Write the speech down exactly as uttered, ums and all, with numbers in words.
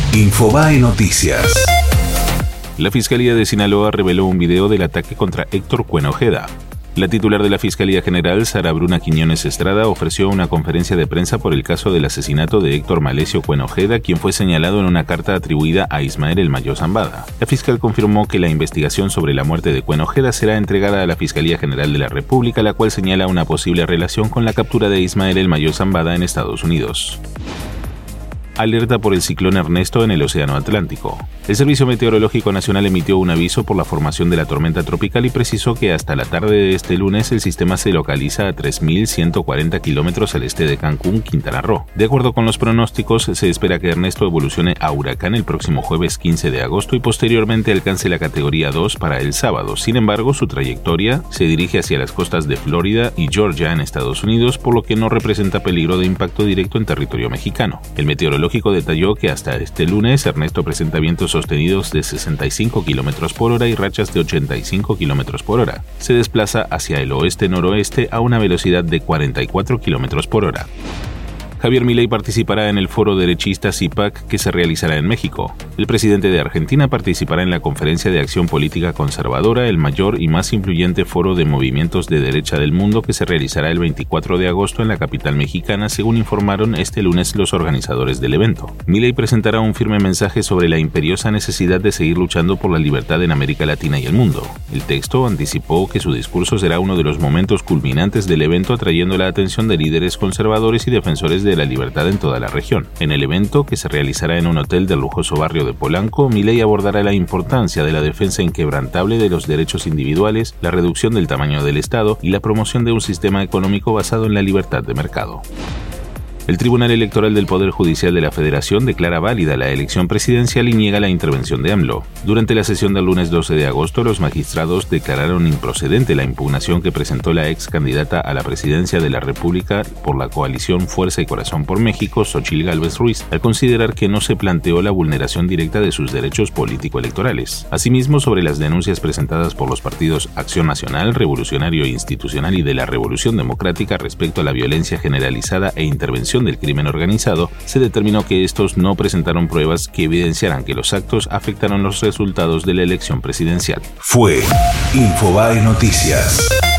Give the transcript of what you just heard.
Infobae Noticias. La Fiscalía de Sinaloa reveló un video del ataque contra Héctor Cuen Ojeda. La titular de la Fiscalía General, Sara Bruna Quiñones Estrada, ofreció una conferencia de prensa por el caso del asesinato de Héctor Malesio Cuen Ojeda, quien fue señalado en una carta atribuida a Ismael El Mayo Zambada. La fiscal confirmó que la investigación sobre la muerte de Cuen Ojeda será entregada a la Fiscalía General de la República, la cual señala una posible relación con la captura de Ismael El Mayo Zambada en Estados Unidos. Alerta por el ciclón Ernesto en el Océano Atlántico. El Servicio Meteorológico Nacional emitió un aviso por la formación de la tormenta tropical y precisó que hasta la tarde de este lunes el sistema se localiza a tres mil ciento cuarenta kilómetros al este de Cancún, Quintana Roo. De acuerdo con los pronósticos, se espera que Ernesto evolucione a huracán el próximo jueves quince de agosto y posteriormente alcance la categoría dos para el sábado. Sin embargo, su trayectoria se dirige hacia las costas de Florida y Georgia en Estados Unidos, por lo que no representa peligro de impacto directo en territorio mexicano. El meteorológico detalló que hasta este lunes Ernesto presenta vientos sostenidos de sesenta y cinco kilómetros por hora y rachas de ochenta y cinco kilómetros por hora. Se desplaza hacia el oeste-noroeste a una velocidad de cuarenta y cuatro kilómetros por hora. Javier Milei participará en el foro derechista C I P A C que se realizará en México. El presidente de Argentina participará en la Conferencia de Acción Política Conservadora, el mayor y más influyente foro de movimientos de derecha del mundo que se realizará el veinticuatro de agosto en la capital mexicana, según informaron este lunes los organizadores del evento. Milei presentará un firme mensaje sobre la imperiosa necesidad de seguir luchando por la libertad en América Latina y el mundo. El texto anticipó que su discurso será uno de los momentos culminantes del evento, atrayendo la atención de líderes conservadores y defensores de de la libertad en toda la región. En el evento, que se realizará en un hotel del lujoso barrio de Polanco, Milei abordará la importancia de la defensa inquebrantable de los derechos individuales, la reducción del tamaño del Estado y la promoción de un sistema económico basado en la libertad de mercado. El Tribunal Electoral del Poder Judicial de la Federación declara válida la elección presidencial y niega la intervención de AMLO. Durante la sesión del lunes doce de agosto, los magistrados declararon improcedente la impugnación que presentó la ex candidata a la presidencia de la República por la coalición Fuerza y Corazón por México, Xóchitl Gálvez Ruiz, al considerar que no se planteó la vulneración directa de sus derechos político-electorales. Asimismo, sobre las denuncias presentadas por los partidos Acción Nacional, Revolucionario Institucional y de la Revolución Democrática respecto a la violencia generalizada e intervención del crimen organizado, se determinó que estos no presentaron pruebas que evidenciaran que los actos afectaron los resultados de la elección presidencial. Fue Infobae Noticias.